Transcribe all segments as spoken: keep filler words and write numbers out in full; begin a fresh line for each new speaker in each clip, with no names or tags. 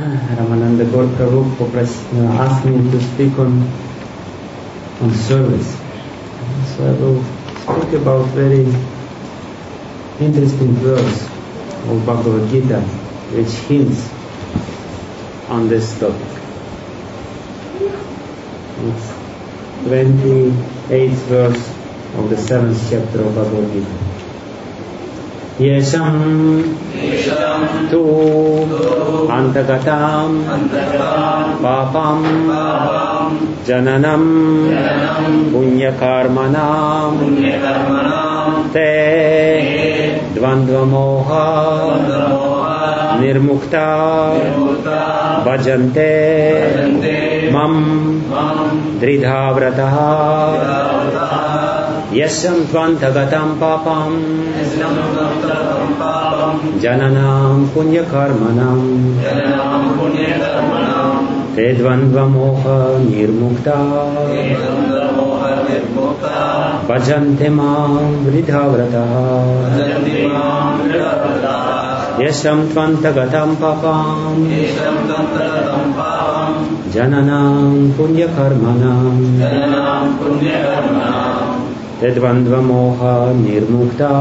Ramananda Gaur Prabhu asked me to speak on on service. So I will speak about very interesting verse of Bhagavad Gita which hints on this topic. It's twenty-eighth verse of the seventh chapter of Bhagavad Gita. Yesham tu antagatam papam jananam punyakarmanam te dvandva moha nirmukta bhajante mam dridhavrataha Yasham tvantagatam papam jananam punyakarmanam te dvandva moha nirmukta bhajante mam vridhavrataha Yasham tvantagatam papam jananam punyakarmanam Tedvandva moha nirmukta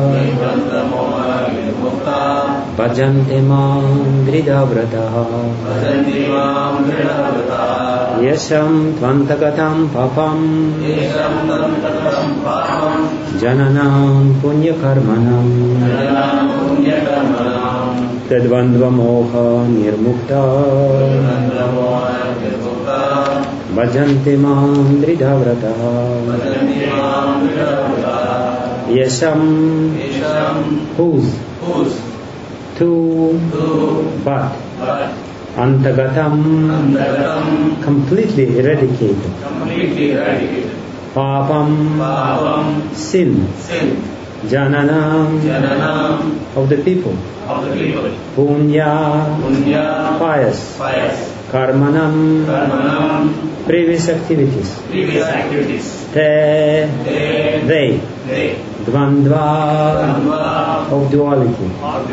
bhajante mam dridhavrataha Yasham tvantagatam papam jananam punyakarmanam Tedvandva moha nirmukta bhajante mam dridhavrataha Yasham, whose, to, but, antagatam, completely eradicated, papam, sin, jananam, of the people, punya, pious, karmanam, previous activities, te, they, dvandva, of duality,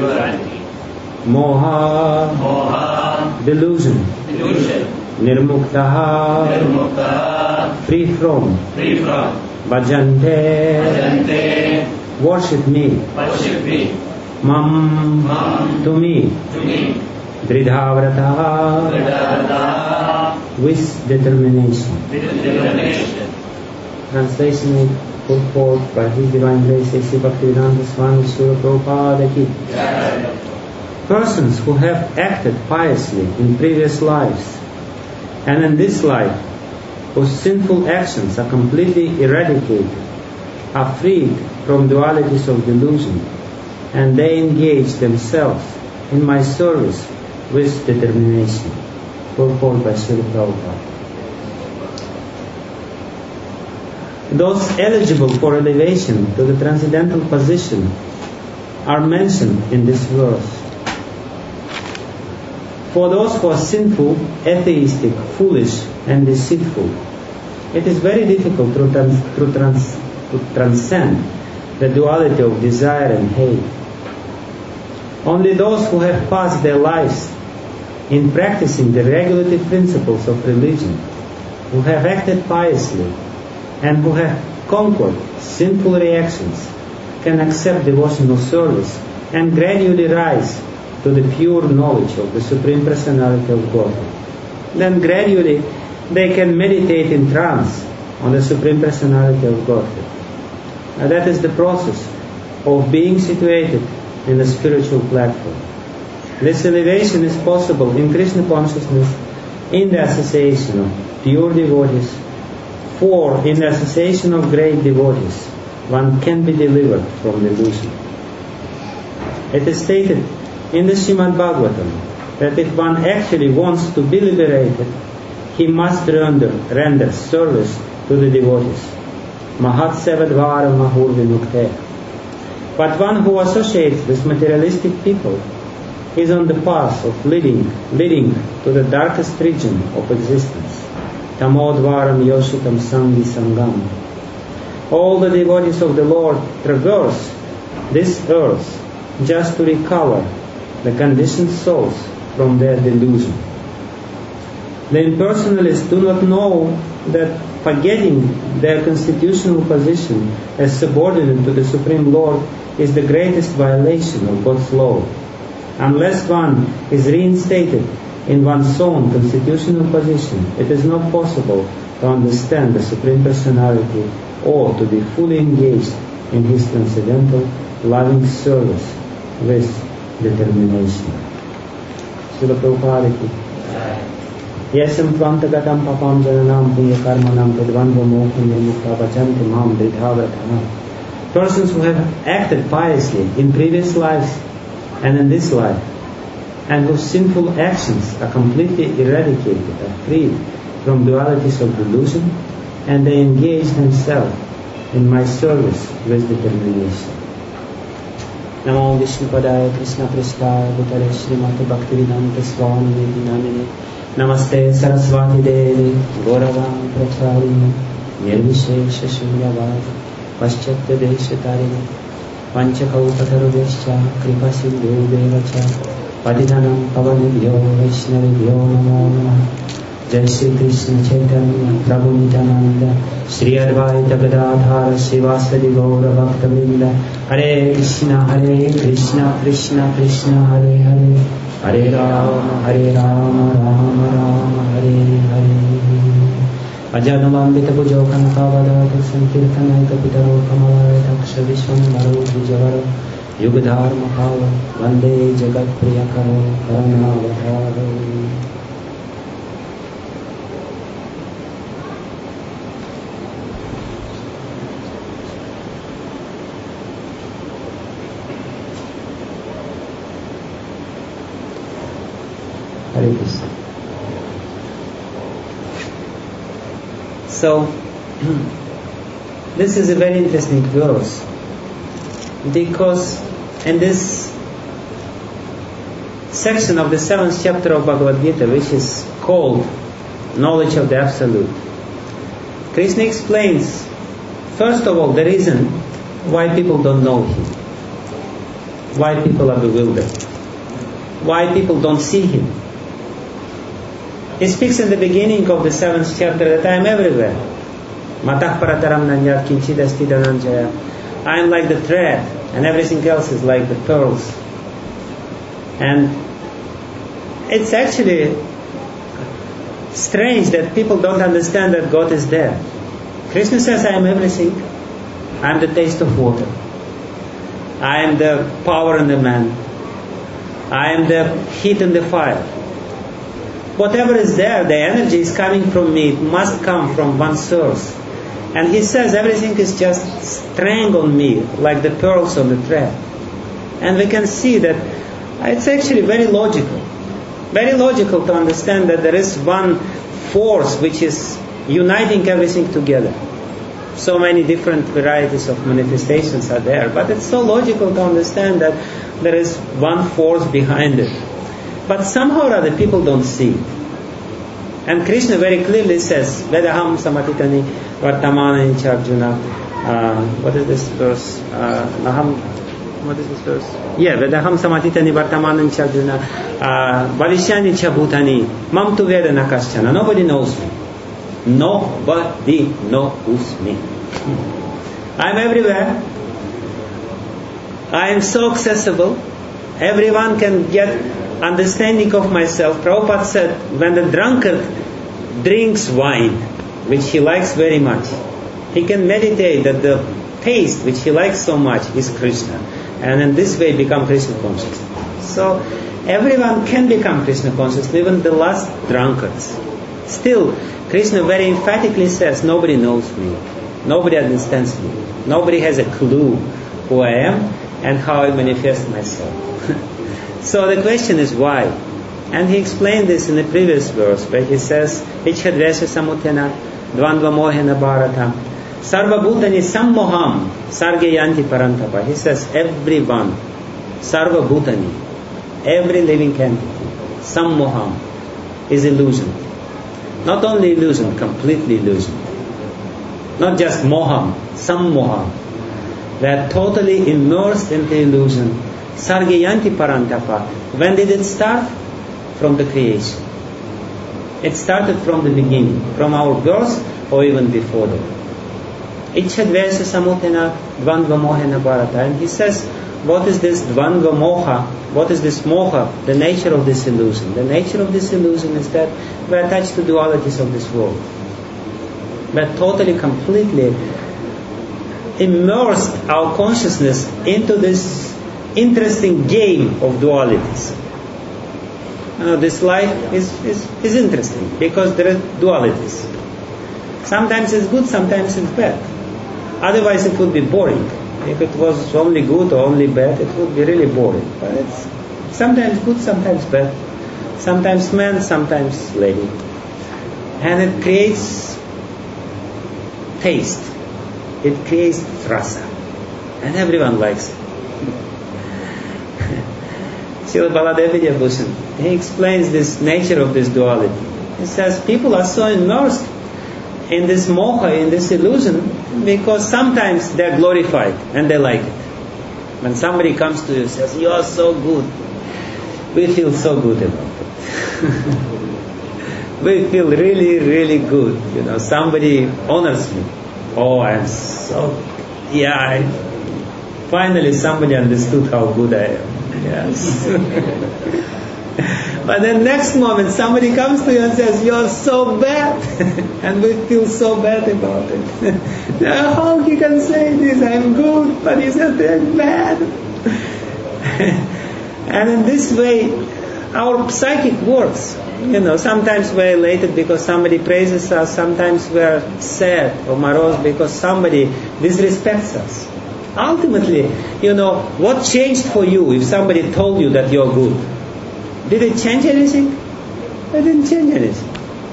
moha, delusion, nirmuktaha, free from, bhajante, worship me, mam, to me, dridhavrataha, with determination. Translation is put forth by His Divine Grace, Sri Bhaktivedanta Swami Srila Prabhupada ki. Persons who have acted piously in previous lives and in this life, whose sinful actions are completely eradicated, are freed from dualities of delusion, and they engage themselves in my service with determination. Purport by Srila Prabhupada. Those eligible for elevation to the transcendental position are mentioned in this verse. For those who are sinful, atheistic, foolish and deceitful, it is very difficult to, trans- to, trans- to transcend the duality of desire and hate. Only those who have passed their lives in practicing the regulative principles of religion, who have acted piously, and who have conquered sinful reactions, can accept devotional service and gradually rise to the pure knowledge of the Supreme Personality of Godhead. Then gradually they can meditate in trance on the Supreme Personality of Godhead. Now that is the process of being situated in the spiritual platform. This elevation is possible in Krishna consciousness in the association of pure devotees, for in the association of great devotees one can be delivered from delusion. It is stated in the Srimad Bhagavatam that if one actually wants to be liberated, he must render, render service to the devotees. Mahat sevadvara mahur vinukte. But one who associates with materialistic people is on the path of leading, leading to the darkest region of existence. Tamodvaram yoshitam sangi sangam. All the devotees of the Lord traverse this earth just to recover the conditioned souls from their delusion. The impersonalists do not know that forgetting their constitutional position as subordinate to the Supreme Lord is the greatest violation of God's law. Unless one is reinstated in one's own constitutional position, it is not possible to understand the Supreme Personality or to be fully engaged in His transcendental loving service with determination. Srila Prabhupada ki Yesam tvantagatam papam jananam punya karmanam tadvandva mokham nirmukta bhajanti mam dridhavratana. Persons who have acted piously in previous lives and in this life, and whose sinful actions are completely eradicated, are freed from dualities of delusion, and they engage themselves in my service with determination. Namo Vishnupadaya Krishna Prestaya Bhutale Srimati Bhaktivedanta Swami Namine Namaste Saraswati Devi Gauravam Pracharini Nirvishesha Shunyavadi Paschatya Desha Panchakaupatarudescha Kripa Sindhu Devacha Patitanam Pavanibhyo Vaishnavibhyo Namo Namah. Jai Shri Krishna Chaitanya Prabhu Nityananda Shri Advaita Gadadhara Srivasadi Gaura Bhakta Vrinda Hare Krishna Hare Krishna Krishna Krishna Hare Hare Hare Rama Hare Rama Rama Rama Hare Hare Ajanavambita Pujo Kanakavadata Sankirtanaka Pitaro Kamalaya Taksha Vishwambaro Vijavaro Yugadharma Pava Vande Jagat Priyakaro Karanavadharo. Hare Krishna. So, this is a very interesting verse, because in this section of the seventh chapter of Bhagavad Gita, which is called Knowledge of the Absolute, Krishna explains, first of all, the reason why people don't know Him, why people are bewildered, why people don't see Him. He speaks in the beginning of the seventh chapter that I am everywhere. Matah parataram nanyat kinchid asti dhananjaya. I am like the thread, and everything else is like the pearls. And it's actually strange that people don't understand that God is there. Krishna says, I am everything. I am the taste of water. I am the power in the man. I am the heat in the fire. Whatever is there, the energy is coming from me. It must come from one source. And He says everything is just straying on me like the pearls on the thread. And we can see that it's actually very logical. Very logical to understand that there is one force which is uniting everything together. So many different varieties of manifestations are there. But it's so logical to understand that there is one force behind it. But somehow or other people don't see it. And Krishna very clearly says, Vedaham samatitani vartamana incha Arjuna. Uh, what is this verse? Uh, Naham, what is this verse? Yeah, Vedaham samatitani vartamana incha Arjuna. Bhavishyani cha bhutani. Mam tu veda nakaschana. Nobody knows me. Nobody knows me. I am everywhere. I am so accessible. Everyone can get understanding of myself. Prabhupada said, when the drunkard drinks wine, which he likes very much, he can meditate that the taste which he likes so much is Krishna, and in this way become Krishna conscious. So everyone can become Krishna conscious, even the last drunkards. Still, Krishna very emphatically says, nobody knows me, nobody understands me, nobody has a clue who I am and how I manifest myself. So the question is why? And he explained this in the previous verse, where he says, Ichhadvesha samutena dvandva mohena bharata sarva bhutani sammoham sarge yanti parantapa. He says, everyone, sarva bhutani, every living entity, sammoham, is illusion. Not only illusion, completely illusion. Not just moham, sammoham. They are totally immersed in the illusion. Sargayanti parantapa. When did it start? from the creation. It started from the beginning, from our birth or even before that. Ichhadvesa samutena dvandva mohena bharata. And he says, what is this dvandva moha? What is this moha? The nature of this illusion. The nature of this illusion is that we are attached to dualities of this world. We are totally, completely immersed our consciousness into this interesting game of dualities. You know, this life is, is, is interesting because there are dualities. Sometimes it's good, sometimes it's bad. Otherwise it would be boring. If it was only good or only bad, it would be really boring. But it's sometimes good, sometimes bad. Sometimes man, sometimes lady. And it creates taste. It creates rasa. And everyone likes it. Srila Baladev Vidyabhushan, he explains this nature of this duality. He says people are so immersed in this moha, in this illusion, because sometimes they're glorified and they like it. When somebody comes to you and says, you are so good, we feel so good about it. We feel really, really good. You know, somebody honors me. Oh, I'm so, yeah, I, finally somebody understood how good I am. Yes. But then next moment somebody comes to you and says, you're so bad. And we feel so bad about it. Now, how he can say this? I'm good, but he said I'm bad. And in this way, our psychic works. You know, sometimes we're elated because somebody praises us. Sometimes we're sad or morose because somebody disrespects us. Ultimately, you know, what changed for you if somebody told you that you're good? Did it change anything? It didn't change anything.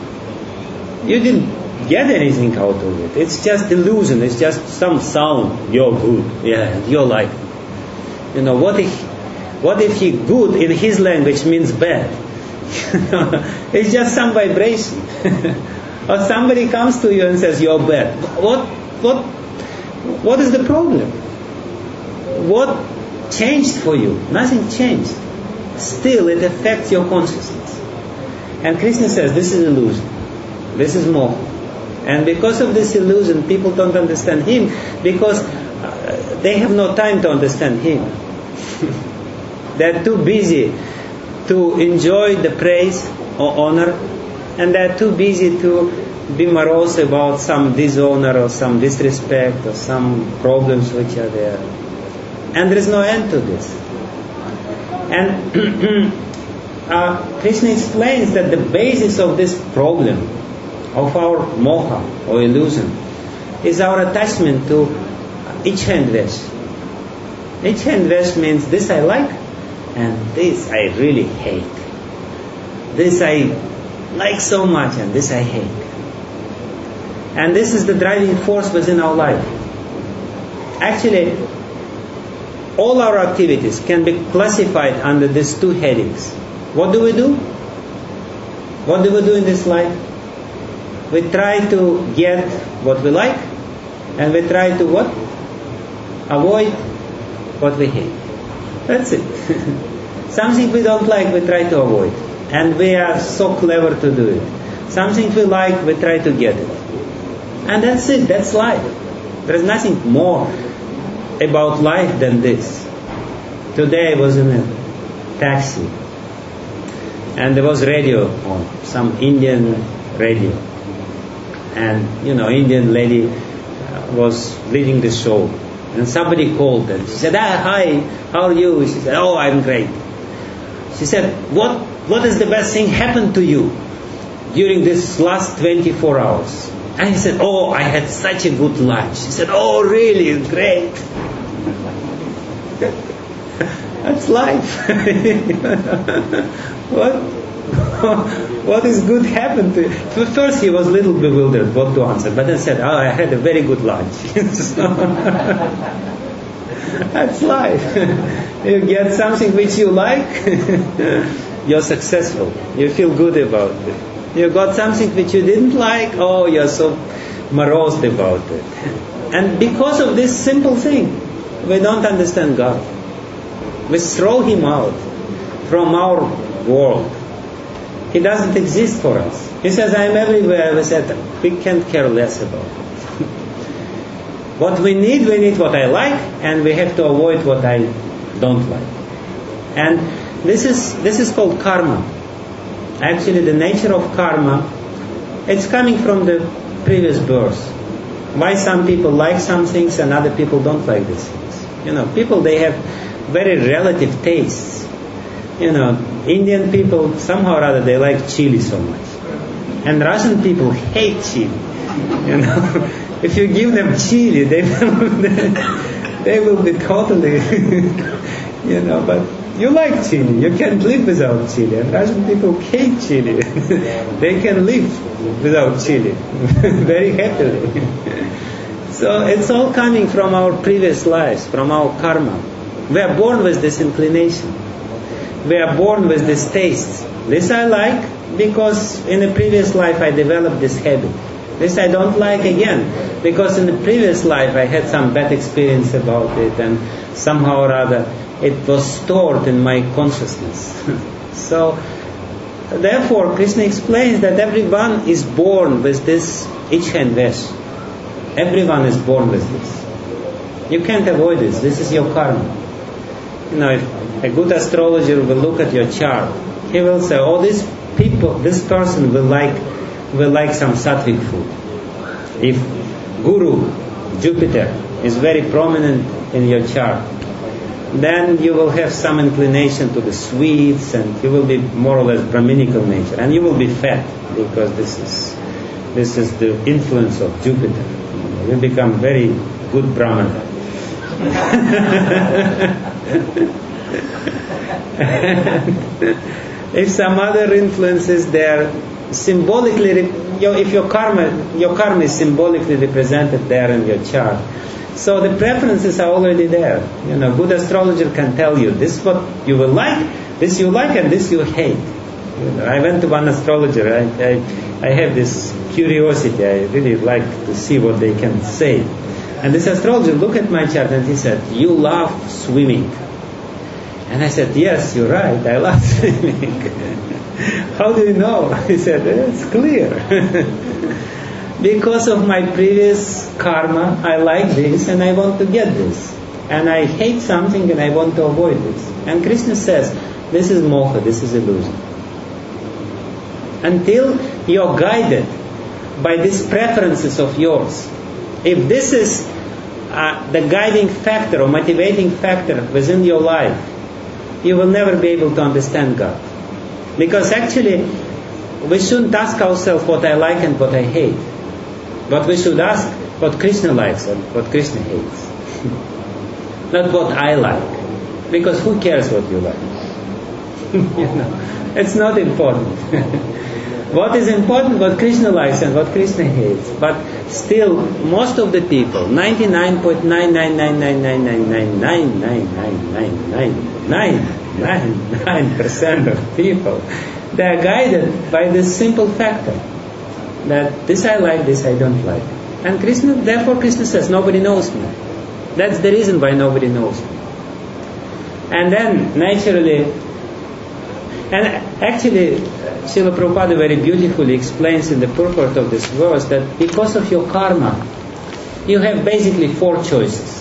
You didn't get anything out of it. It's just illusion. It's just some sound. You're good. Yeah, you're like. You know, what if, what if he good in his language means bad? It's just some vibration. Or somebody comes to you and says you're bad. What, what, what is the problem? What changed for you? Nothing changed. Still, it affects your consciousness. And Krishna says, this is illusion. This is moha. And because of this illusion, people don't understand him because uh, they have no time to understand him. They're too busy to enjoy the praise or honor, and they're too busy to be morose about some dishonor or some disrespect or some problems which are there. And there is no end to this. And uh, Krishna explains that the basis of this problem, of our moha or illusion, is our attachment to ichha and dvesh. Ichha and dvesh means this I like and this I really hate. This I like so much and this I hate. And this is the driving force within our life. Actually, all our activities can be classified under these two headings. What do we do? What do we do in this life? We try to get what we like, and we try to what? Avoid what we hate. That's it. Something we don't like, we try to avoid. And we are so clever to do it. Something we like, we try to get it. And that's it, that's life. There's nothing more about life than this. Today I was in a taxi and there was radio on, some Indian radio, and you know, Indian lady was leading the show, and somebody called and she said, ah, hi, how are you? She said, oh, I'm great. She said, what what is the best thing happened to you during this last twenty-four hours? And he said, oh, I had such a good lunch. She said, oh, really? Great. That's life. What what is good happened to you? First he was a little bewildered what to answer, but then said, oh, I had a very good lunch. That's life. You get something which you like, you're successful. You feel good about it. You got something which you didn't like, oh, you're so morose about it. And because of this simple thing, we don't understand God. We throw Him out from our world. He doesn't exist for us. He says, I am everywhere. We said, we can't care less about it. What we need, we need what I like, and we have to avoid what I don't like. And this is this is called karma. Actually, the nature of karma, it's coming from the previous birth. Why some people like some things and other people don't like these things. You know, people, they have very relative tastes. You know, Indian people, somehow or other, they like chili so much. And Russian people hate chili. You know, if you give them chili, they will, they will be totally, you know, but you like chili. You can't live without chili. And Russian people hate chili. They can live without chili very happily. So it's all coming from our previous lives, from our karma. We are born with this inclination. We are born with this taste. This I like because in the previous life I developed this habit. This I don't like again because in the previous life I had some bad experience about it, and somehow or other it was stored in my consciousness. So therefore Krishna explains that everyone is born with this ichha and vesh. Everyone is born with this. You can't avoid this. This is your karma. You know, if a good astrologer will look at your chart, he will say, oh, this people, this person will like will like some sattvic food. If Guru, Jupiter, is very prominent in your chart, then you will have some inclination to the sweets, and you will be more or less Brahminical nature, and you will be fat because this is this is the influence of Jupiter. You become very good Brahmana. If some other influence is there, symbolically, your, if your karma, your karma is symbolically represented there in your chart, so the preferences are already there. You know, good astrologer can tell you this is what you will like, this you like, and this you hate. You know, I went to one astrologer. I, I I have this curiosity. I really like to see what they can say. And this astrologer looked at my chart and he said, "You love swimming." And I said, "Yes, you're right. I love swimming." "How do you know?" He said, "It's clear." Because of my previous karma, I like this and I want to get this. And I hate something and I want to avoid this. And Krishna says, this is moha, this is illusion. Until you're guided by these preferences of yours. If this is uh, the guiding factor or motivating factor within your life, you will never be able to understand God. Because actually, we shouldn't ask ourselves what I like and what I hate. But we should ask what Krishna likes and what Krishna hates. Not what I like. Because who cares what you like? You know, it's not important. What is important, what Krishna likes and what Krishna hates. But still, most of the people, ninety-nine point nine nine nine nine nine nine nine nine nine nine nine nine nine nine percent of people, they are guided by this simple factor. That this I like, this I don't like. And Krishna, therefore Krishna says, nobody knows me. That's the reason why nobody knows me. And then, naturally, and actually, Srila Prabhupada very beautifully explains in the purport of this verse that because of your karma, you have basically four choices.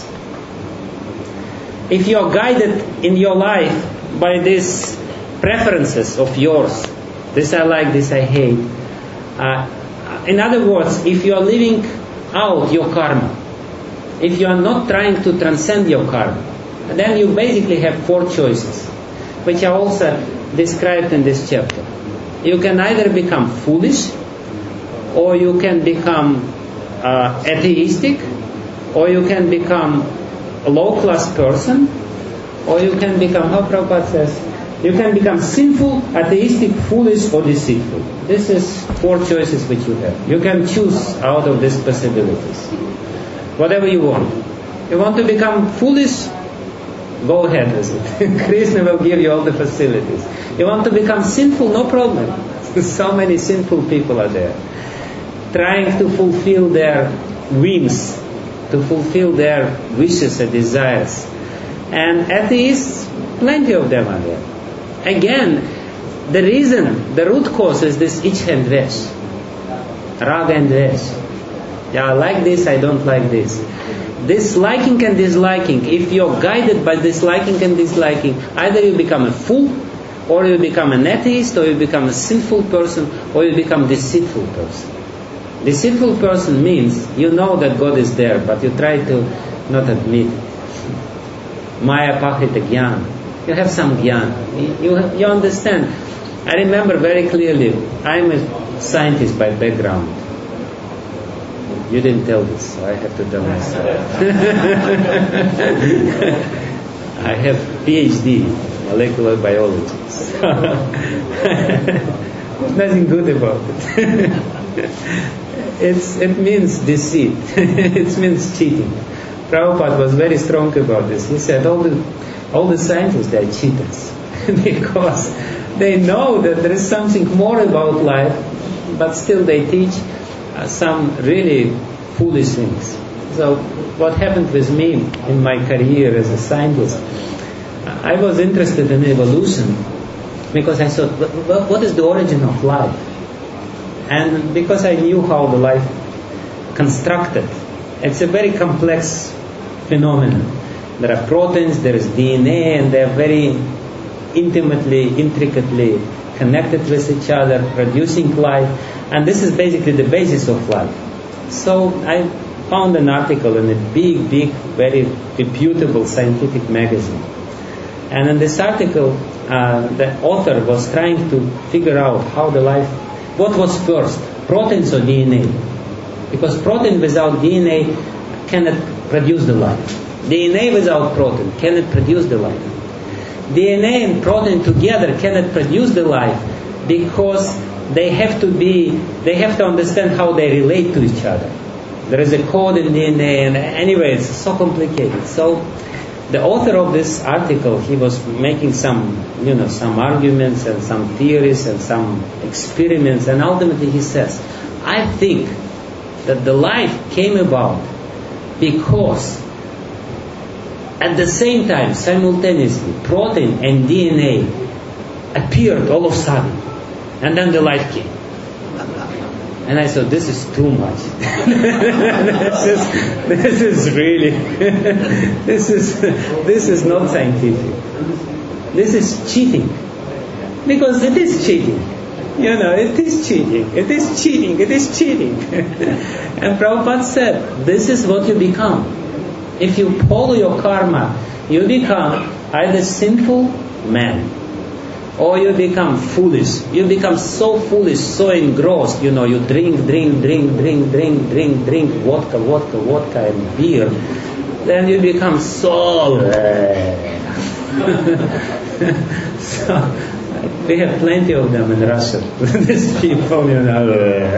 If you are guided in your life by these preferences of yours, this I like, this I hate, uh, in other words, if you are living out your karma, if you are not trying to transcend your karma, then you basically have four choices, which are also described in this chapter. You can either become foolish, or you can become uh, atheistic, or you can become a low-class person, or you can become, how Prabhupada says, you can become sinful, atheistic, foolish, or deceitful. This is four choices which you have. You can choose out of these possibilities. Whatever you want. You want to become foolish? Go ahead with it. Krishna will give you all the facilities. You want to become sinful? No problem. So many sinful people are there. Trying to fulfill their whims, to fulfill their wishes and desires. And atheists, plenty of them are there. Again, the reason, the root cause is this ich and dvesh. Raga and dvesh. Yeah, I like this, I don't like this. This liking and disliking, if you're guided by this liking and disliking, either you become a fool, or you become an atheist, or you become a sinful person, or you become a deceitful person. Deceitful person means you know that God is there, but you try to not admit it. Maya pahrita jnana. You have some jnana. You, you understand. I remember very clearly, I'm a scientist by background. You didn't tell this, so I have to tell myself. I have PhD, molecular biology. So nothing good about it. it's, it means deceit. It means cheating. Prabhupada was very strong about this. He said all the, all the scientists, they are cheaters. Because they know that there is something more about life, but still they teach Uh, some really foolish things. So what happened with me in my career as a scientist, I was interested in evolution because I thought, what is the origin of life? And because I knew how the life constructed, it's a very complex phenomenon. There are proteins, there is D N A, and they are very intimately, intricately connected with each other, producing life, and this is basically the basis of life. So I found an article in a big, big, very reputable scientific magazine. And in this article, uh, the author was trying to figure out how the life, what was first, proteins or D N A? Because protein without D N A cannot produce the life. D N A without protein cannot produce the life. D N A and protein together cannot produce the life because they have to be, they have to understand how they relate to each other. There is a code in D N A, and anyway, it's so complicated. So the author of this article, he was making some, you know, some arguments and some theories and some experiments, and ultimately he says, I think that the life came about because at the same time, simultaneously, protein and D N A appeared all of a sudden, and then the life came. And I thought, this is too much. this is this is really this is this is not scientific. This is cheating, because it is cheating. You know, it is cheating. It is cheating. It is cheating. And Prabhupada said, this is what you become. If you follow your karma, you become either sinful man, or you become foolish. You become so foolish, so engrossed, you know, you drink, drink, drink, drink, drink, drink, drink, vodka, vodka, vodka, and beer. Then you become so... so we have plenty of them in Russia. These people, you know.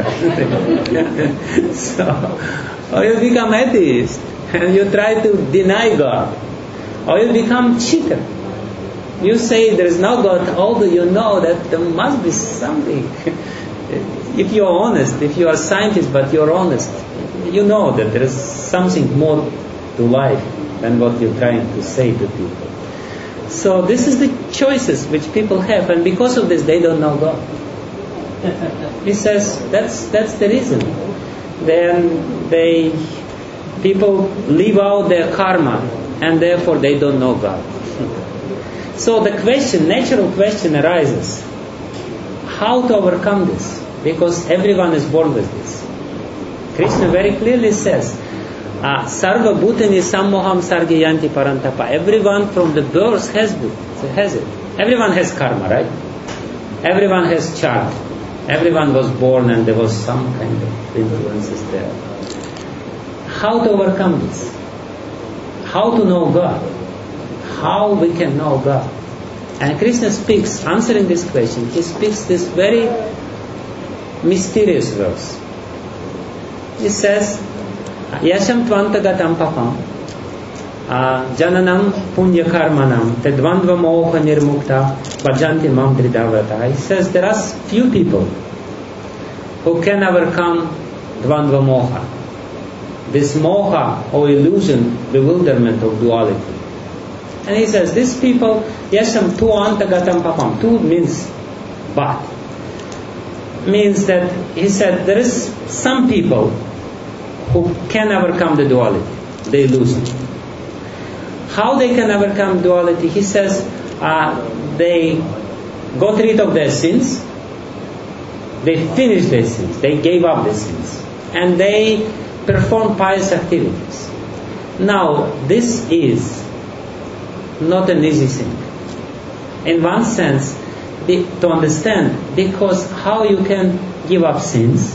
So, or you become atheist, and you try to deny God, or you become cheater. You say there is no God, although you know that there must be something. If you are honest, if you are a scientist but you are honest, you know that there is something more to life than what you're trying to say to people. So this is the choices which people have, and because of this they don't know God. He says that's that's the reason. Then they people live out their karma, and therefore they don't know God. So the question, natural question arises, how to overcome this? Because everyone is born with this. Krishna very clearly says, Sarva bhutani sammoham sargayanti parantapa. Everyone from the birth has it. has it. Everyone has karma, right? Everyone has chart. Everyone was born and there was some kind of influences there. How to overcome this? How to know God? How we can know God? And Krishna speaks, answering this question, he speaks this very mysterious verse. He says, Yasham tvantagatam papam jananam punya karmanam tedvandva moha nirmukta bhajanti mam tridavata. He says there are few people who can overcome dvandva moha, this moha or illusion, bewilderment of duality. And he says, these people, yasham tu antagatam papam. Tu means But means that he said there is some people who can overcome the duality. They lose it. How they can overcome duality? He says uh, they got rid of their sins. They finished their sins. They gave up their sins. And they perform pious activities. Now, this is not an easy thing. In one sense, to understand, because how you can give up sins,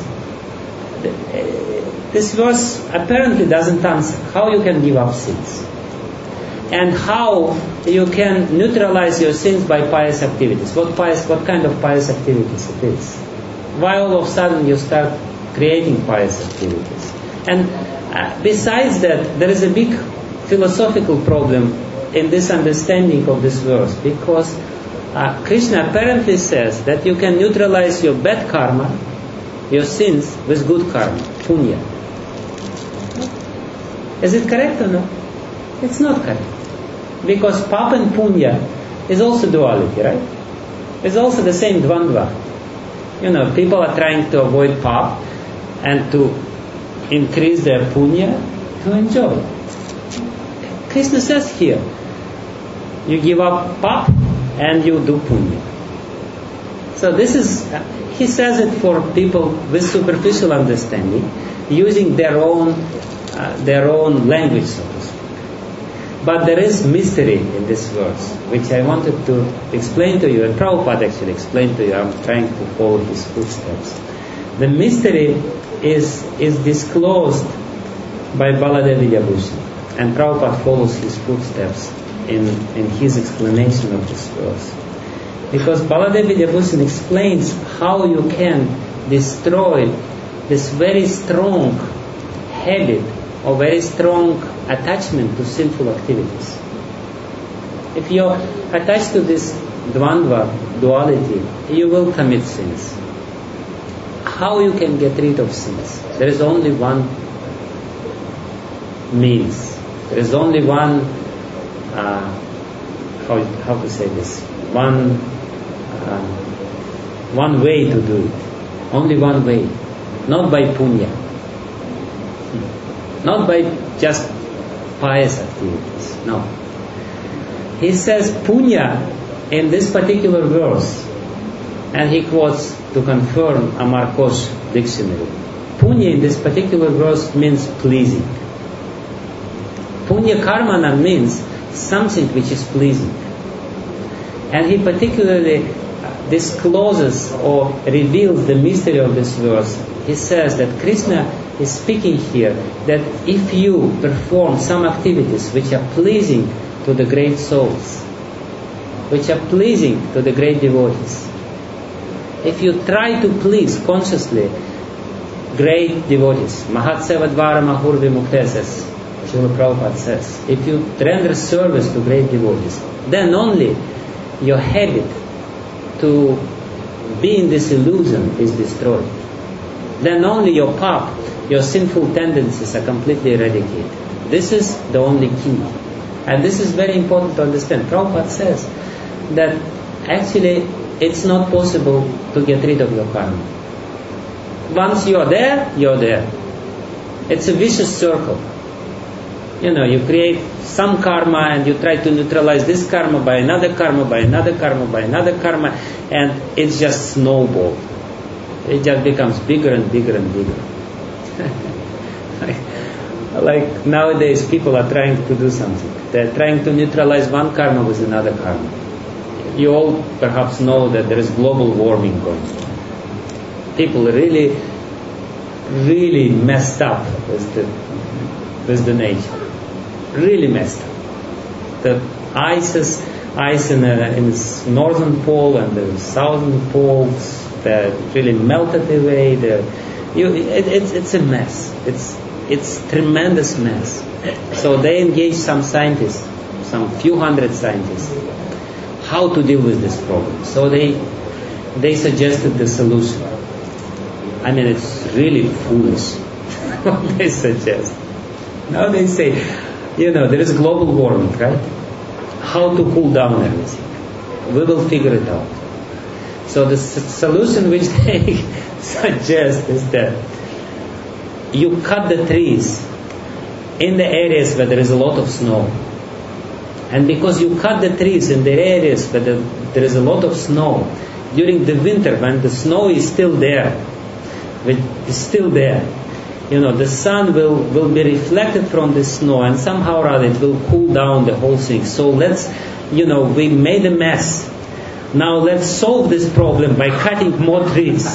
this verse apparently doesn't answer how you can give up sins and how you can neutralize your sins by pious activities. What pious, what kind of pious activities it is? Why all of a sudden you start creating pious activities? And uh, besides that, there is a big philosophical problem in this understanding of this verse, because uh, Krishna apparently says that you can neutralize your bad karma, your sins, with good karma, punya. Is it correct or not? It's not correct. Because pap and punya is also duality, right? It's also the same dvandva. You know, people are trying to avoid pap and to increase their punya to enjoy. Krishna says here, you give up pap and you do punya. So this is, he says it for people with superficial understanding, using their own uh, their own language, so to speak. But there is mystery in this verse, which I wanted to explain to you, and Prabhupada actually explained to you. I'm trying to follow his footsteps. The mystery is is disclosed by Baladev Vidyabhushan, and Prabhupada follows his footsteps in, in his explanation of this verse. Because Baladev Vidyabhushan explains how you can destroy this very strong habit or very strong attachment to sinful activities. If you're attached to this dvandva, duality, you will commit sins. How you can get rid of sins? There is only one means. There is only one, uh, how, how to say this, one, uh, one way to do it. Only one way. Not by punya. Not by just pious activities. No. He says punya in this particular verse, and he quotes to confirm Amar Kosh dictionary. Punya in this particular verse means pleasing. Punya karmana means something which is pleasing. And he particularly discloses or reveals the mystery of this verse. He says that Krishna is speaking here that if you perform some activities which are pleasing to the great souls, which are pleasing to the great devotees, if you try to please consciously great devotees, Mahatsevadvara Mahur Vimuktes, as Srila Prabhupada says, if you render service to great devotees, then only your habit to be in this illusion is destroyed. Then only your pap, your sinful tendencies are completely eradicated. This is the only key. And this is very important to understand. Prabhupada says that actually it's not possible to get rid of your karma. Once you're there, you're there. It's a vicious circle. You know, you create some karma and you try to neutralize this karma by another karma, by another karma, by another karma, and it's just snowball. It just becomes bigger and bigger and bigger. like, like nowadays people are trying to do something. They're trying to neutralize one karma with another karma. You all perhaps know that there is global warming going on. People really, really messed up with the, with the nature. Really messed up. The ices, ice in the, in the northern pole and the southern poles, they're really melted away. You, it, it's, it's a mess. It's it's tremendous mess. So they engaged some scientists, some few hundred scientists, how to deal with this problem. So they they suggested the solution. I mean, it's really foolish what they suggest. Now they say, you know, there is global warming, right? How to cool down everything. We will figure it out. So the s- solution which they suggest is that you cut the trees in the areas where there is a lot of snow. And because you cut the trees in the areas where the, there is a lot of snow, during the winter when the snow is still there, is still there, you know, the sun will, will be reflected from the snow, and somehow or other it will cool down the whole thing. So let's, you know, we made a mess. Now let's solve this problem by cutting more trees.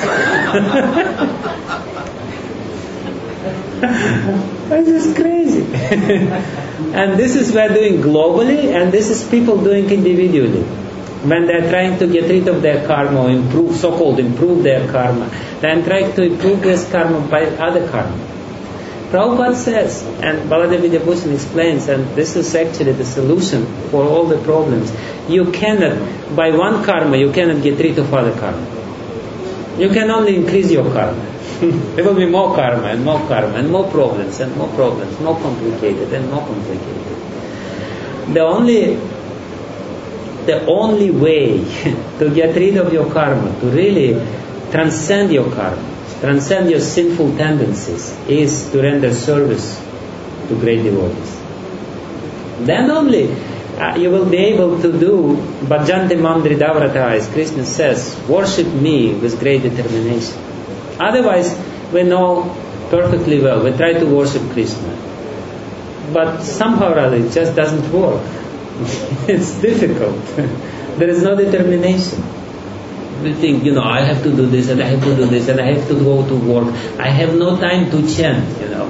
This is crazy. And this is we're doing globally, and this is people doing individually. When they're trying to get rid of their karma, or improve, so-called improve their karma, they're trying to improve this karma by other karma. Prabhupada says, and Baladev Vidyabhushan explains, and this is actually the solution for all the problems. You cannot, by one karma, you cannot get rid of other karma. You can only increase your karma. There will be more karma and more karma and more problems and more problems, more complicated and more complicated. The only, the only way to get rid of your karma, to really transcend your karma, transcend your sinful tendencies, is to render service to great devotees. Then only uh, you will be able to do Bhajante Mam Dridavrata, as Krishna says, worship me with great determination. Otherwise, we know perfectly well, we try to worship Krishna, but somehow or other it just doesn't work. It's difficult. There is no determination. We think, you know, I have to do this and I have to do this and I have to go to work. I have no time to chant, you know.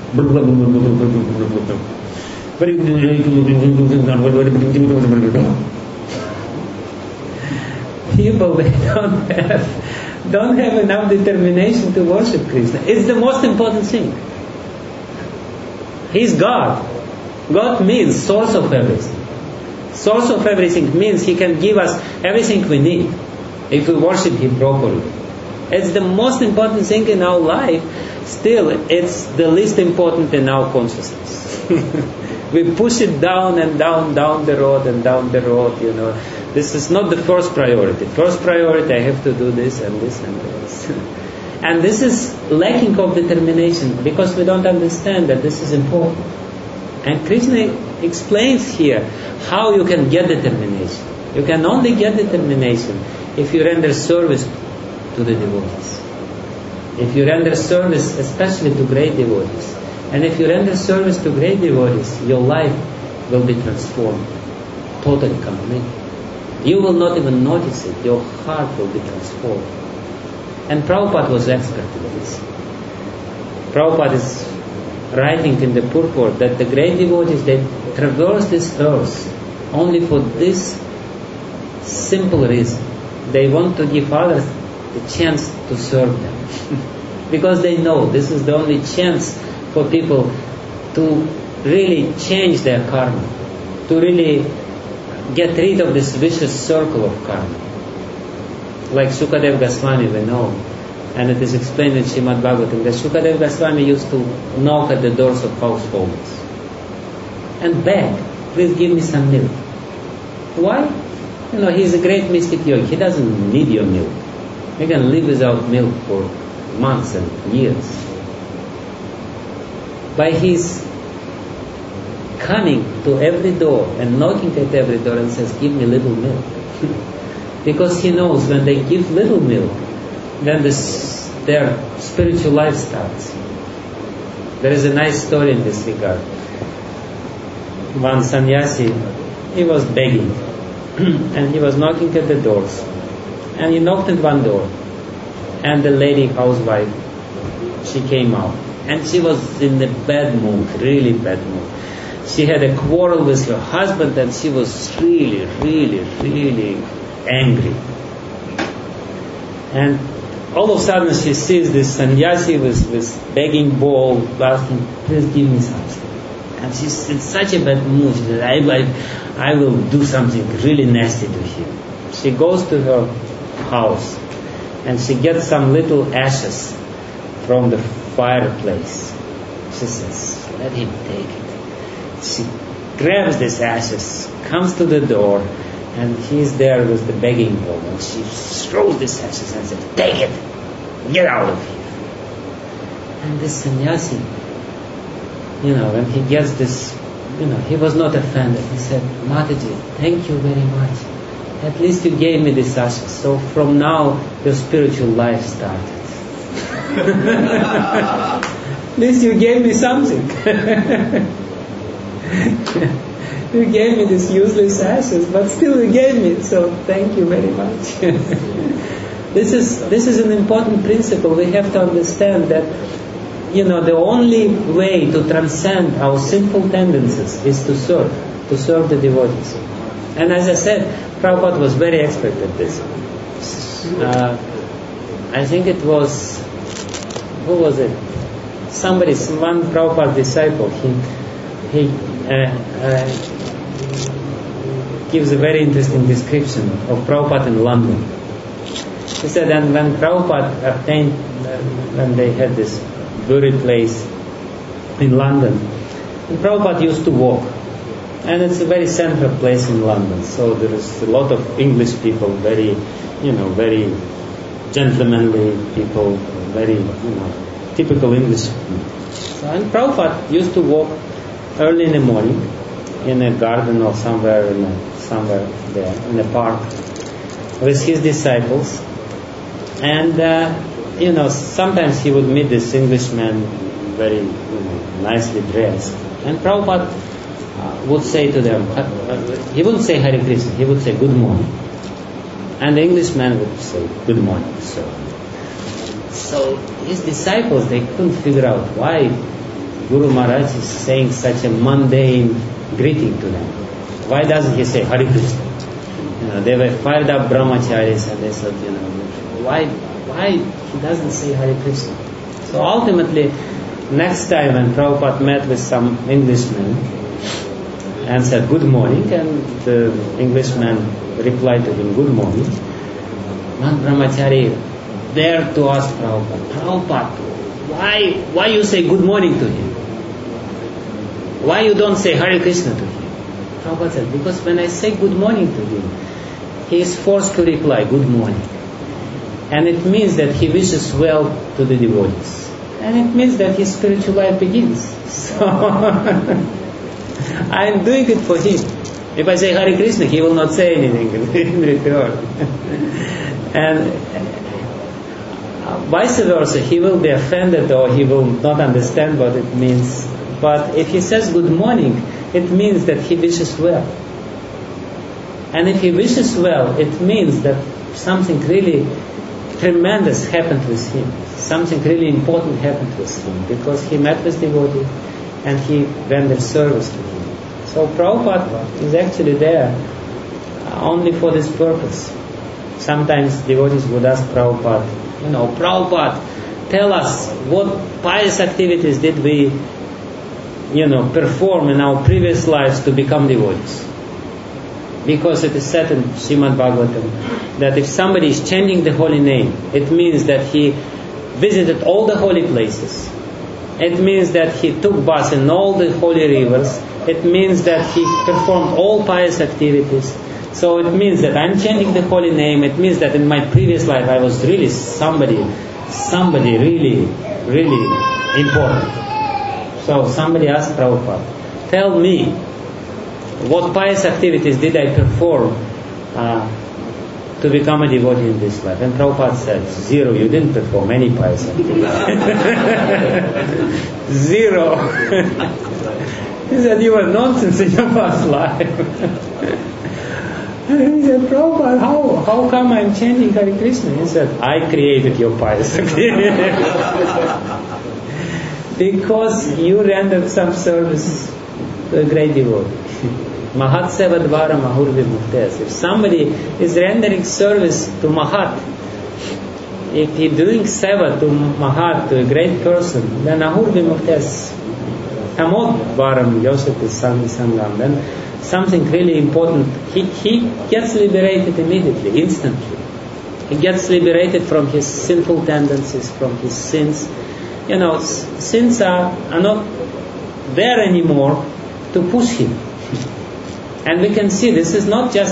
People, they don't have, don't have enough determination to worship Krishna. It's the most important thing. He's God. God means source of everything. Source of everything means He can give us everything we need if we worship Him properly. It's the most important thing in our life. Still, it's the least important in our consciousness. We push it down and down, down the road and down the road, you know. This is not the first priority. First priority, I have to do this and this and this. And this is lacking of determination because we don't understand that this is important. And Krishna explains here how you can get determination. You can only get determination if you render service to the devotees. If you render service especially to great devotees. And if you render service to great devotees, your life will be transformed totally, completely. You will not even notice it. Your heart will be transformed. And Prabhupada was expert in this. Prabhupada is writing in the purport that the great devotees, they traverse this earth only for this simple reason. They want to give others the chance to serve them. Because they know this is the only chance for people to really change their karma, to really get rid of this vicious circle of karma. Like Shukadev Goswami, we know, and it is explained in Srimad Bhagavatam, that Shukadev Goswami used to knock at the doors of householders and beg, please give me some milk. Why? You know, he's a great mystic yogi. He doesn't need your milk. He can live without milk for months and years. By his coming to every door and knocking at every door and says, give me little milk. Because he knows when they give little milk, then this, their spiritual life starts. There is a nice story in this regard. One sannyasi, he was begging and he was knocking at the doors. And he knocked at one door, and the lady housewife, she came out. And she was in a bad mood, really bad mood. She had a quarrel with her husband and she was really, really, really angry. And all of a sudden she sees this sannyasi with this begging bowl, asking, please give me something. And she's in such a bad mood. She says, I, I, I will do something really nasty to him. She goes to her house and she gets some little ashes from the fireplace. She says, let him take it. She grabs these ashes, comes to the door, And he's there with the begging bowl, and she throws the ashes and says, "Take it, get out of here." And this sannyasi, you know, when he gets this, you know, he was not offended. He said, "Mataji, thank you very much. At least you gave me this ashes. So from now, your spiritual life started. At least you gave me something." You gave me this useless ashes, but still you gave me it, so thank you very much. This is this is an important principle. We have to understand that, you know, the only way to transcend our sinful tendencies is to serve, to serve the devotees. And as I said, Prabhupada was very expert at this. Uh, I think it was, who was it? Somebody, one Prabhupada disciple, he, he uh, uh, gives a very interesting description of Prabhupada in London. He said, and when Prabhupada obtained, uh, when they had this buried place in London, and Prabhupada used to walk. And it's a very central place in London, so there is a lot of English people, very, you know, very gentlemanly people, very, you know, typical English people. So, and Prabhupada used to walk early in the morning in a garden or somewhere, in a, somewhere there, in a park, with his disciples. And, uh, you know, sometimes he would meet this Englishman, very, you know, nicely dressed. And Prabhupada uh, would say to them, uh, he wouldn't say Hare Krishna, he would say good morning. And the Englishman would say good morning. So, so his disciples, they couldn't figure out why Guru Maharaj is saying such a mundane greeting to them. Why doesn't he say Hare Krishna? You know, they were fired up brahmacharis, and they said, you know, why, why he doesn't say Hare Krishna? So ultimately, next time when Prabhupada met with some Englishman and said good morning, and the Englishman replied to him good morning, one brahmachari dared to ask Prabhupada, Prabhupada, why, why you say good morning to him? Why you don't say Hare Krishna to him? Prabhupada said, because when I say good morning to him, he is forced to reply good morning. And it means that he wishes well to the devotees. And it means that his spiritual life begins. So, I am doing it for him. If I say Hare Krishna, he will not say anything in return. And vice versa, he will be offended or he will not understand what it means. But if he says good morning, it means that he wishes well. And if he wishes well, it means that something really tremendous happened with him. Something really important happened with him because he met with devotee and he rendered service to him. So Prabhupada is actually there only for this purpose. Sometimes devotees would ask Prabhupada, you know, Prabhupada, tell us what pious activities did we, you know, perform in our previous lives to become devotees. Because it is said in Srimad Bhagavatam that if somebody is chanting the holy name, it means that he visited all the holy places. It means that he took baths in all the holy rivers. It means that he performed all pious activities. So it means that I'm chanting the holy name. It means that in my previous life I was really somebody, somebody really, really important. So somebody asked Prabhupada, tell me, what pious activities did I perform uh, to become a devotee in this life? And Prabhupada said, zero, you didn't perform any pious activities. Zero. He said, you were nonsense in your past life. And he said, Prabhupada, how, how come I'm chanting Hare Krishna? He said, I created your pious activities. Because you rendered some service to a great devotee. Mahat seva dvara mahurvi muktes. If somebody is rendering service to Mahat, if he doing seva to Mahat, to a great person, then ahurvi muktes. Amod dvaram yosati sanghi sangam. Then something really important. He, he gets liberated immediately, instantly. He gets liberated from his sinful tendencies, from his sins. You know, sins are, are not there anymore to push him. And we can see this is not just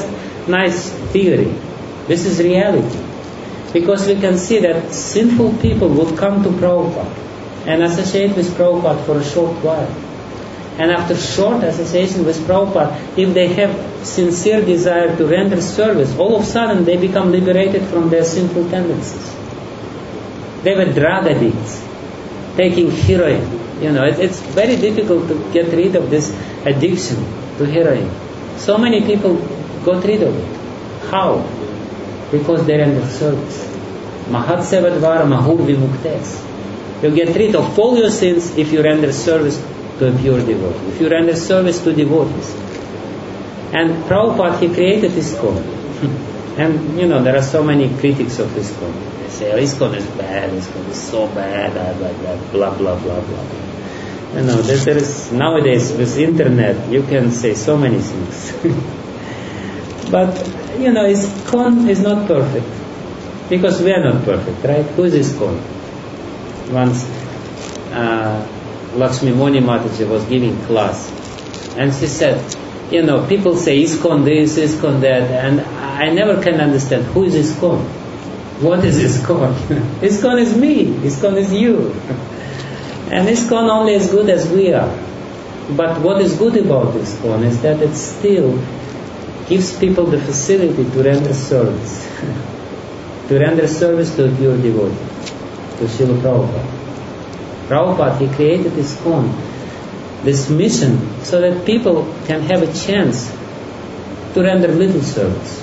nice theory. This is reality. Because we can see that sinful people would come to Prabhupada and associate with Prabhupada for a short while. And after short association with Prabhupada, if they have sincere desire to render service, all of a sudden they become liberated from their sinful tendencies. They were drug addicts, taking heroin. You know, it, it's very difficult to get rid of this addiction to heroin. So many people got rid of it. How? Because they render service. Mahat sevadvara mahur vimuktes. You get rid of all your sins if you render service to a pure devotee, if you render service to devotees. And Prabhupada, he created ISKCON. And, you know, there are so many critics of ISKCON. They say, oh, ISKCON is bad, ISKCON is so bad, blah, blah, blah, blah. You know, there, there is, nowadays, with internet, you can say so many things. But, you know, ISKCON is not perfect. Because we are not perfect, right? Who is ISKCON? Once, uh, Lakshmi Moni Mataji was giving class, and she said, you know, people say ISKCON this, ISKCON that, and I never can understand who is ISKCON. What is ISKCON? ISKCON is me, ISKCON is you. And ISKCON only is good as we are. But what is good about ISKCON is that it still gives people the facility to render service. To render service to a pure devotee, to Srila Prabhupada. Prabhupada, he created ISKCON, this mission, so that people can have a chance to render little service.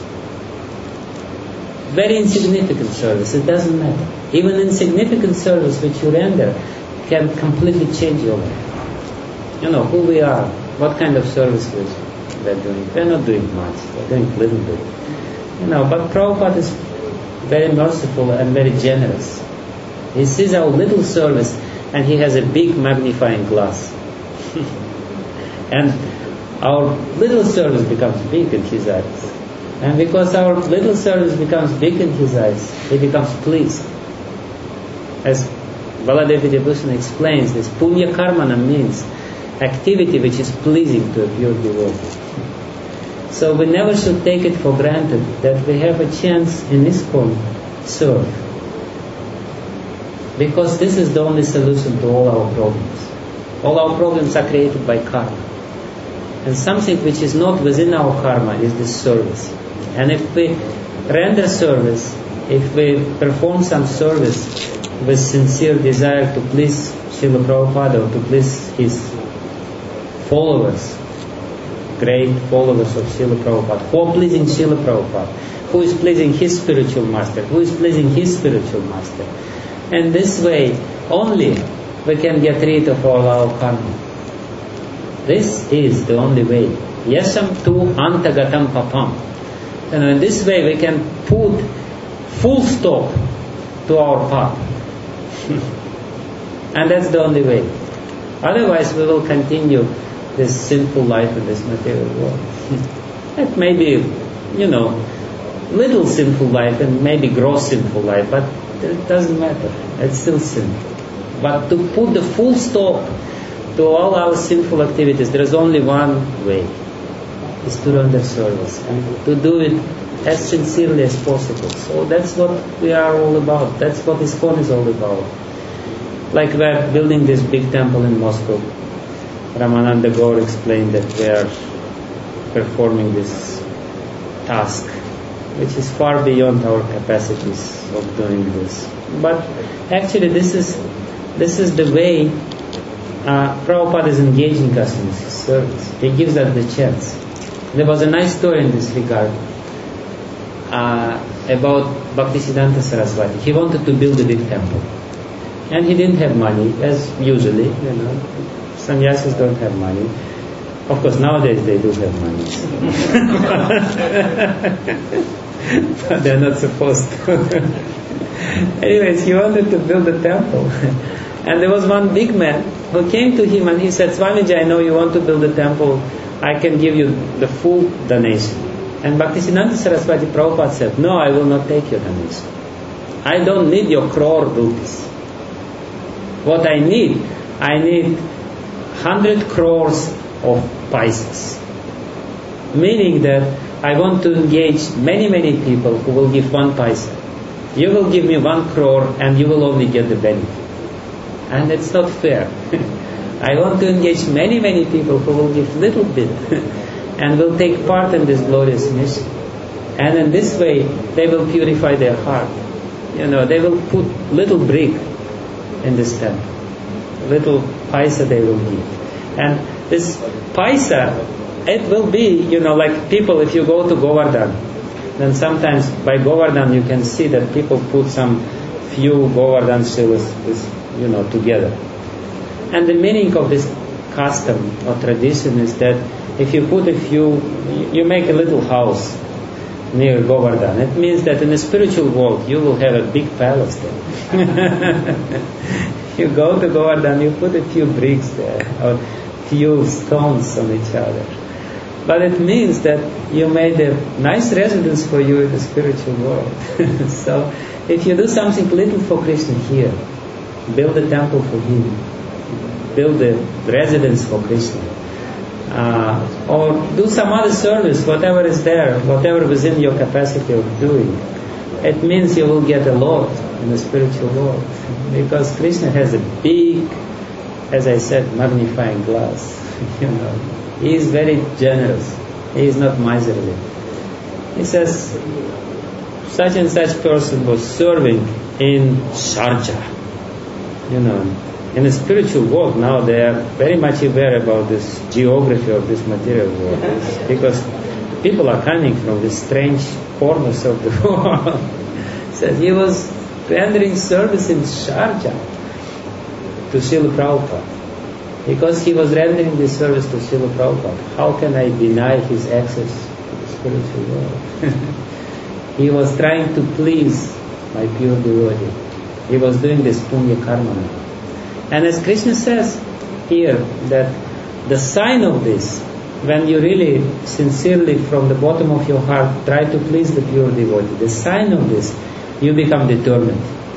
Very insignificant service, it doesn't matter. Even insignificant service which you render can completely change your life. You know, who we are, what kind of service we're doing. We're not doing much, we're doing little bit. You know, but Prabhupada is very merciful and very generous. He sees our little service and he has a big magnifying glass. And our little service becomes big in his eyes. And because our little service becomes big in his eyes, he becomes pleased. As Baladev Vidyabhushan explains, this punya karmana means activity which is pleasing to a pure devotee. So we never should take it for granted that we have a chance in ISKCON serve. Because this is the only solution to all our problems. All our problems are created by karma. And something which is not within our karma is this service. And if we render service, if we perform some service with sincere desire to please Srila Prabhupada or to please his followers, great followers of Srila Prabhupada, who are pleasing Srila Prabhupada, who is pleasing his spiritual master, who is pleasing his spiritual master. And this way only we can get rid of all our karma. This is the only way. Yasam tu antagatam papam. And in this way we can put full stop to our path. And that's the only way. Otherwise we will continue this sinful life in this material world. It may be, you know, little sinful life and maybe gross sinful life, but it doesn't matter. It's still sinful. But to put the full stop to all our sinful activities, there is only one way, is to render service and to do it as sincerely as possible. So that's what we are all about. That's what ISKCON is all about. Like we are building this big temple in Moscow. Ramananda Gaur explained that we are performing this task, which is far beyond our capacities of doing this. But actually, this is this is the way uh, Prabhupada is engaging us in his service. He gives us the chance. There was a nice story in this regard uh, about Bhaktisiddhanta Saraswati. He wanted to build a big temple, and he didn't have money, as usually, you know. Sannyasis don't have money. Of course, nowadays they do have money. But they're not supposed to. Anyways, he wanted to build a temple. And there was one big man who came to him and he said, Swamiji, I know you want to build a temple. I can give you the full donation. And Bhaktisiddhanta Saraswati Prabhupada said, no, I will not take your donation. I don't need your crore rupees. What I need, I need hundred crores of paisas. Meaning that I want to engage many, many people who will give one paisa. You will give me one crore and you will only get the benefit. And it's not fair. I want to engage many, many people who will give little bit and will take part in this glorious mission. And in this way, they will purify their heart. You know, they will put little brick in this temple. Little paisa they will give. And this paisa, it will be, you know, like people, if you go to Govardhan, then sometimes by Govardhan you can see that people put some few Govardhan shilas, you know, together. And the meaning of this custom or tradition is that if you put a few, you make a little house near Govardhan. It means that in the spiritual world you will have a big palace there. You go to Govardhan, you put a few bricks there or few stones on each other. But it means that you made a nice residence for you in the spiritual world. So if you do something little for Krishna here, build a temple for him, build a residence for Krishna, uh, or do some other service, whatever is there, whatever within your capacity of doing, it means you will get a lot in the spiritual world. Because Krishna has a big, as I said, magnifying glass. You know, he is very generous. He is not miserly. He says, such and such person was serving in Sharjah. You know, in the spiritual world now they are very much aware about this geography of this material world. Because people are coming from the strange corners of the world. Says he was rendering service in Sharjah to Srila Prabhupada. Because he was rendering this service to Srila Prabhupada. How can I deny his access to the spiritual world? He was trying to please my pure devotee. He was doing this punya karma. And as Krishna says here, that the sign of this, when you really sincerely from the bottom of your heart try to please the pure devotee, the sign of this, you become determined.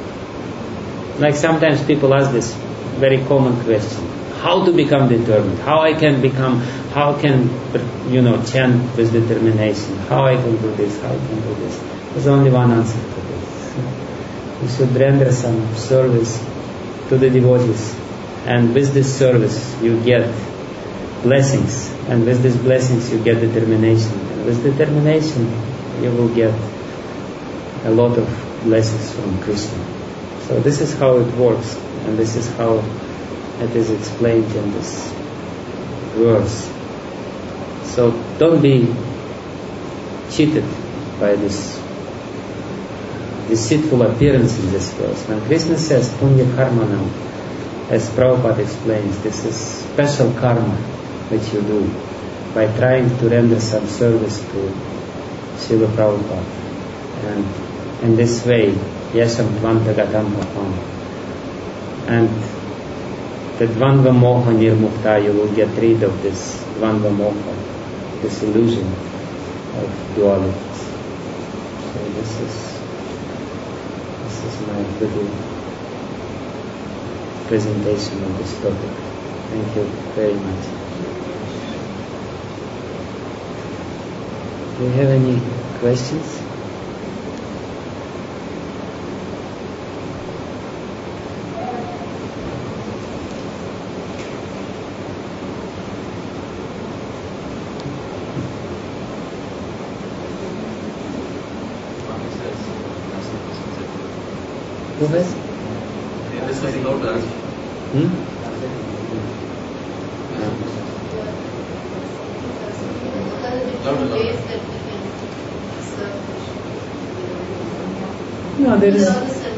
Like sometimes people ask this very common question: how to become determined? How I can become, how can, you know, chant with determination? How I can do this? How I can do this? There's only one answer to this. You should render some service to the devotees, and with this service you get blessings, and with these blessings you get determination, and with determination you will get a lot of blessings from Krishna. So this is how it works, and this is how it is explained in this verse. So don't be cheated by this deceitful appearance in this verse. When Krishna says punya karmanam, as Prabhupada explains, this is special karma which you do by trying to render some service to Srila Prabhupada. And in this way, yasham tvanta gatam papam. And the dvandva moha nirmukta, you will get rid of this dvandva moha, this illusion of duality. So this is this is my little presentation of this topic. Thank you very much. Do you have any questions? Who has?
Yeah, this was not asked.
Hmm? No, there is.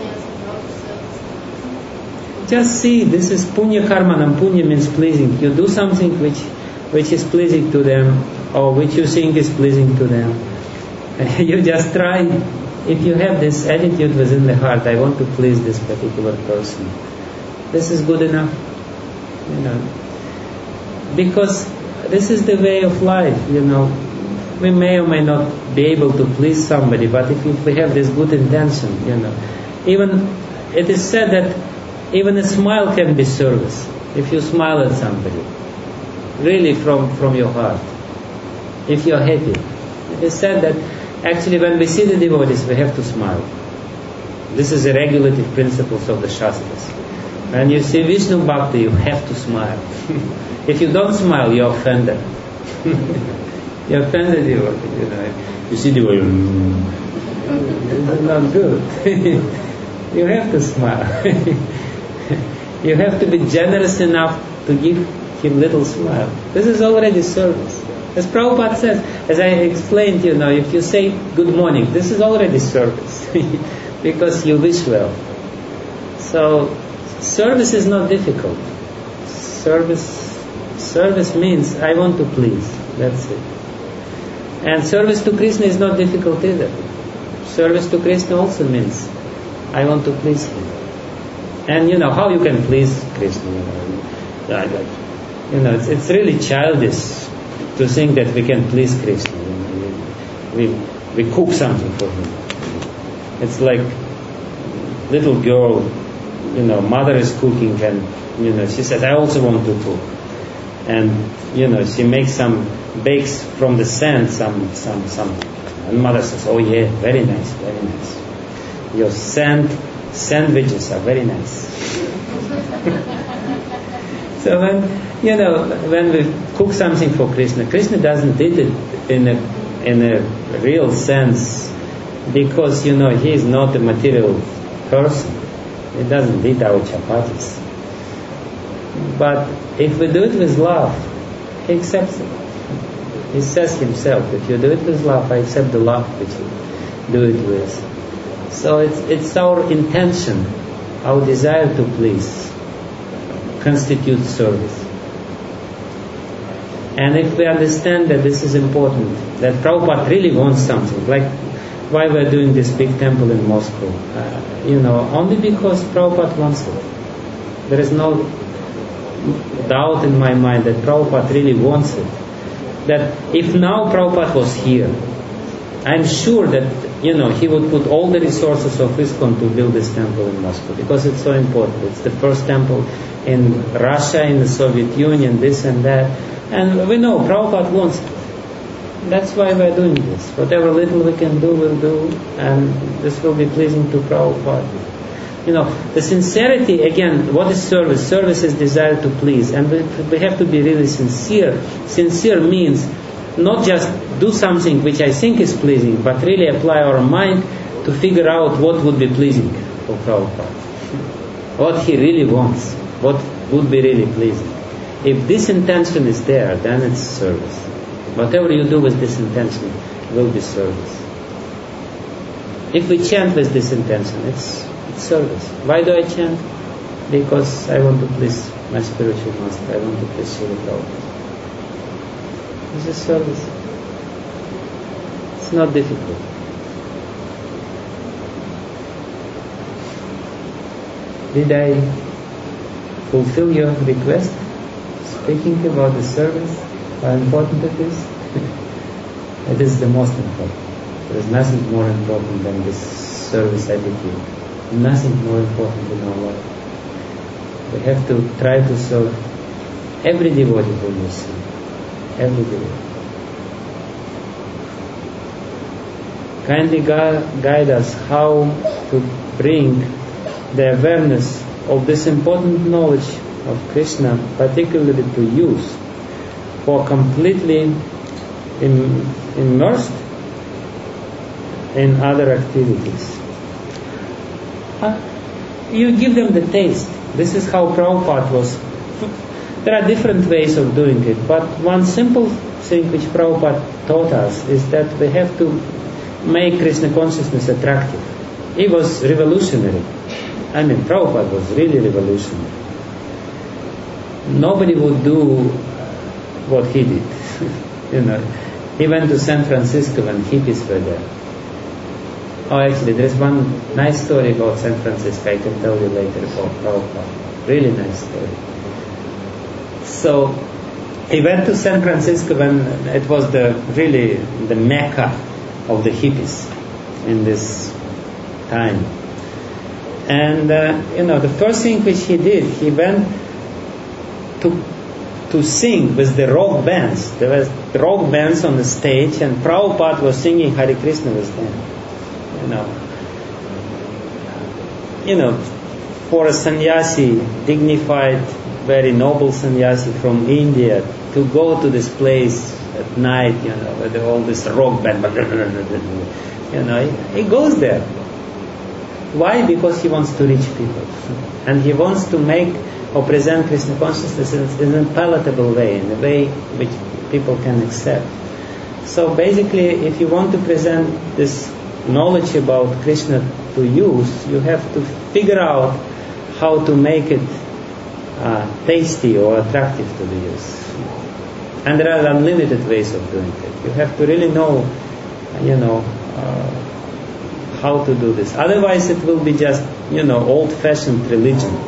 Just see, this is punya karmanam. Punya means pleasing. You do something which, which is pleasing to them, or which you think is pleasing to them. You just try. If you have this attitude within the heart, I want to please this particular person, this is good enough, you know. Because this is the way of life, you know. We may or may not be able to please somebody, but if we have this good intention, you know, even it is said that even a smile can be service. If you smile at somebody, really from from your heart, if you are happy, It is said that actually when we see the devotees, we have to smile. This is the regulative principles of the Shastras. When you see Vishnu Bhakti, you have to smile. If you don't smile, you're offended. You're offended devotee, you know. You see devotee, mm, it's not good. You have to smile. You have to be generous enough to give him little smile. This is already service. As Prabhupada says, as I explained, you know, if you say good morning, this is already service. Because you wish well. So, service is not difficult. Service, service means I want to please. That's it. And service to Krishna is not difficult either. Service to Krishna also means I want to please him. And you know how you can please Krishna. You know, you know it's, it's really childish to think that we can please Krishna. You know, we, we we cook something for him. It's like little girl, you know, mother is cooking and you know she says I also want to cook, and you know she makes some bakes from the sand some some some, and mother says oh yeah very nice very nice your sand sandwiches are very nice. So when you know when we cook something for Krishna, Krishna doesn't eat it in a in a real sense because you know he is not a material person. He doesn't eat our chapatis. But if we do it with love, he accepts it. He says himself, if you do it with love, I accept the love which you do it with. So it's it's our intention, our desire to please constitutes service. And if we understand that this is important, that Prabhupada really wants something, like why we're doing this big temple in Moscow, uh, you know, only because Prabhupada wants it. There is no doubt in my mind that Prabhupada really wants it. That if now Prabhupada was here, I'm sure that, you know, he would put all the resources of ISKCON to build this temple in Moscow because it's so important. It's the first temple in Russia, in the Soviet Union, this and that. And we know Prabhupada wants it. That's why we're doing this. Whatever little we can do, we'll do, and this will be pleasing to Prabhupada. You know, the sincerity, again, what is service? Service is desire to please, and we, we have to be really sincere. Sincere means not just do something which I think is pleasing, but really apply our mind to figure out what would be pleasing for Prabhupada. What he really wants, what would be really pleasing. If this intention is there, then it's service. Whatever you do with this intention will be service. If we chant with this intention, it's, it's service. Why do I chant? Because I want to please my spiritual master. I want to please Srila Prabhupada. This is service. It's not difficult. Did I fulfill your request? Speaking about the service, how important it is? It is the most important. There is nothing more important than this service attitude. Nothing more important in our life. We have to try to serve every devotee who we see. Every devotee. Kindly guide us how to bring the awareness of this important knowledge of Krishna, particularly to use for completely im- immersed in other activities. Uh, you give them the taste. This is how Prabhupada was. There are different ways of doing it, but one simple thing which Prabhupada taught us is that we have to make Krishna consciousness attractive. He was revolutionary. I mean, Prabhupada was really revolutionary. Nobody would do what he did. You know, he went to San Francisco when hippies were there. Oh, actually, there's one nice story about San Francisco. I can tell you later about Prabhupada. Really nice story. So, he went to San Francisco when it was the really the mecca of the hippies in this time. And, uh, you know, the first thing which he did, he went to to sing with the rock bands. There was rock bands on the stage, and Prabhupada was singing Hare Krishna with them. You know, you know, for a sannyasi, dignified, very noble sannyasi from India, to go to this place at night, you know, with all this rock band, you know, he, he goes there. Why? Because he wants to reach people, and he wants to make or present Krishna consciousness in a palatable way, in a way which people can accept. So basically, if you want to present this knowledge about Krishna to use, you have to figure out how to make it uh, tasty or attractive to the use. And there are unlimited ways of doing it. You have to really know, you know, uh, how to do this. Otherwise, it will be just, you know, old-fashioned religion.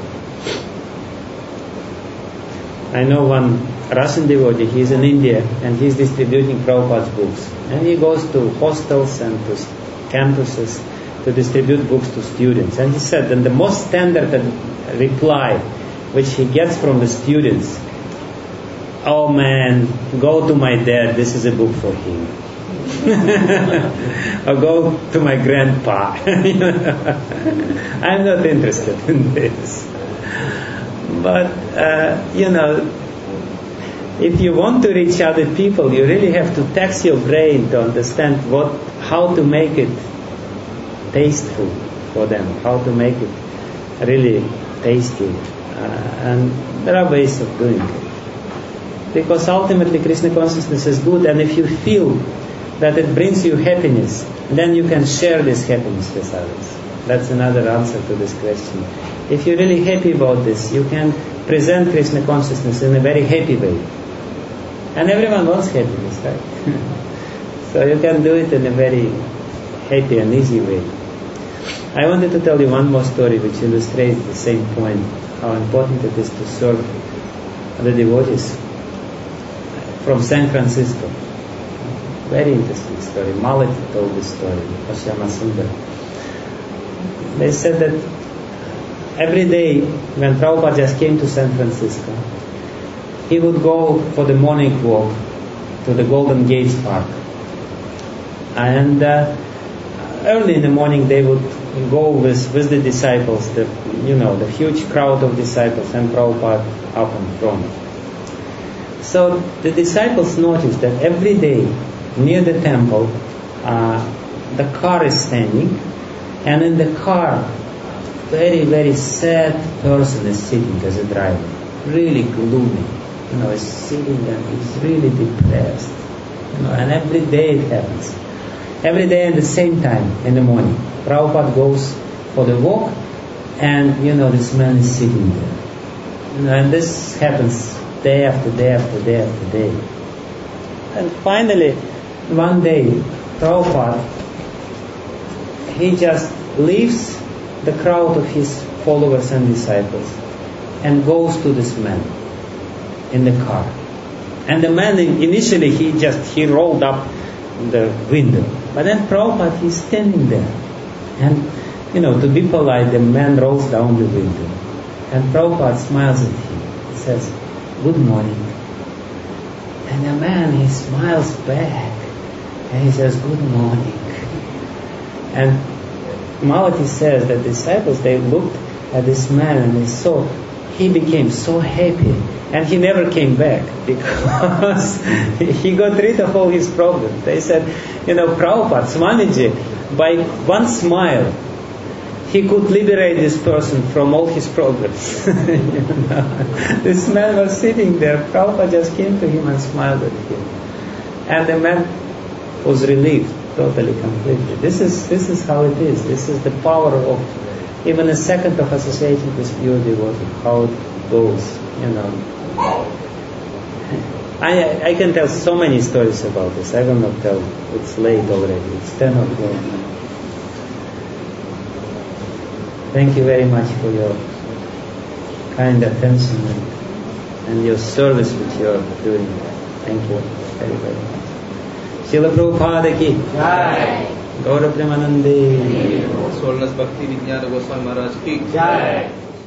I know one Russian devotee, he's in India, and he's distributing Prabhupada's books. And he goes to hostels and to campuses to distribute books to students. And he said that the most standard reply which he gets from the students, "Oh man, go to my dad, this is a book for him." Or go to my grandpa. I'm not interested in this. But, uh, you know, if you want to reach other people, you really have to tax your brain to understand what, how to make it tasteful for them, how to make it really tasty. Uh, and there are ways of doing it. Because ultimately Krishna consciousness is good, and if you feel that it brings you happiness, then you can share this happiness with others. That's another answer to this question. If you're really happy about this, you can present Krishna consciousness in a very happy way. And everyone wants happiness, right? So you can do it in a very happy and easy way. I wanted to tell you one more story which illustrates the same point, how important it is to serve the devotees from San Francisco. Very interesting story. Malati told this story, Oshyama Sundar. They said that every day when Prabhupada just came to San Francisco, he would go for the morning walk to the Golden Gates Park. And uh, early in the morning they would go with, with the disciples, the, you know, the huge crowd of disciples, and Prabhupada up in front. So the disciples noticed that every day near the temple, uh, the car is standing, and in the car, very, very sad person is sitting as a driver, really gloomy. You know, he's sitting and he's really depressed. You know, and every day it happens. Every day at the same time in the morning, Prabhupada goes for the walk, and you know this man is sitting there. You know, and this happens day after day after day after day. And finally, one day, Prabhupada, he just leaves the crowd of his followers and disciples and goes to this man in the car. And the man, initially, he just, he rolled up the window. But then Prabhupada, he's standing there. And, you know, to be polite, the man rolls down the window. And Prabhupada smiles at him. He says, "Good morning." And the man, he smiles back. And he says, "Good morning." And Malati says that the disciples, they looked at this man and they saw he became so happy, and he never came back because he got rid of all his problems. They said, you know, Prabhupada, Swamiji, by one smile, he could liberate this person from all his problems. You know? This man was sitting there, Prabhupada just came to him and smiled at him. And the man was relieved, totally, completely. This is this is how it is. This is the power of even a second of association with pure devotee, how it goes, you know. I I can tell so many stories about this. I will not tell. It's late already. It's ten o'clock. Thank you very much for your kind attention and, and your service which you are doing. Thank you very, very much. Srila Prabhupada ki Jai. Gaura Premanande.
Swarnas Bhakti Vijnana Goswami Maharaj ki
Jai.